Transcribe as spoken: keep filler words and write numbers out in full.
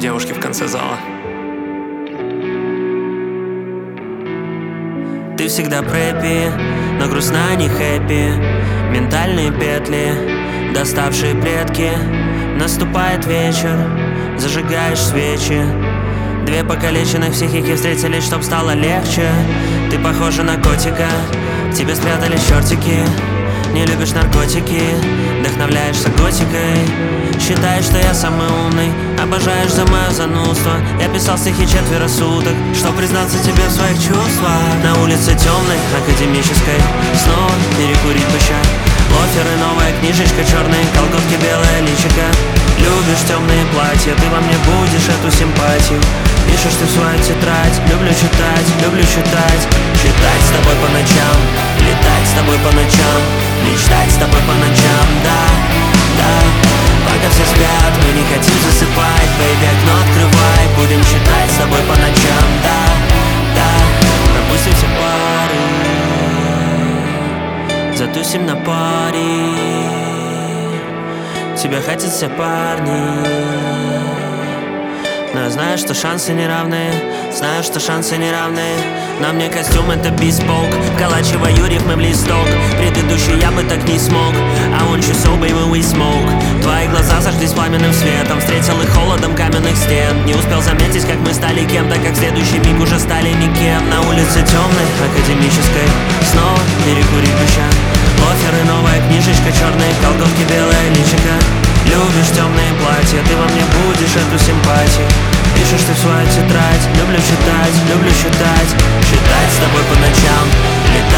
девушки в конце зала. Ты всегда прэппи, но грустна, не хэппи. Ментальные петли, доставшие предки. Наступает вечер, зажигаешь свечи. Две покалеченных психики встретились, чтоб стало легче. Ты похожа на котика, в тебе спрятались чертики. Не любишь наркотики, вдохновляешься готикой. Считаешь, что я самый умный, обожаешь за мое занудство. Я писал стихи четверо суток, чтоб признаться тебе в своих чувствах. На улице темной, академической, снова перекурить по ща. Лоферы, новая книжечка, черные колготки, белое личико. Любишь темные платья, ты во мне будешь эту симпатию. Пишешь ты в свою тетрадь, люблю читать, люблю читать. Читать с тобой по ночам, летать с тобой по ночам, мечтать с тобой по ночам, да, да. Пока все спят, мы не хотим засыпать. Бэйби, окно открывай, будем читать с тобой по ночам, да, да. Пропустим все пары, затусим на паре. Тебя хотят все парни, но я знаю, что шансы неравные. Знаю, что шансы неравные. На мне костюм это беспок, вколачиваю рифмы в листок. Предыдущий я бы так не смог. I want you so baby we smoke. Твои глаза зажглись пламенным светом, встретил их холодом каменных стен. Не успел заметить, как мы стали кем-то, как в следующий миг уже стали никем. На улице темной, академической, снова перекурить по ща. Лоферы, новая книжечка, черные колготки, белое личико. Любишь темные платья, ты во мне будешь эту симпатию. Пишешь ты в свою тетрадь, люблю читать, люблю читать. Читать с тобой по ночам, летать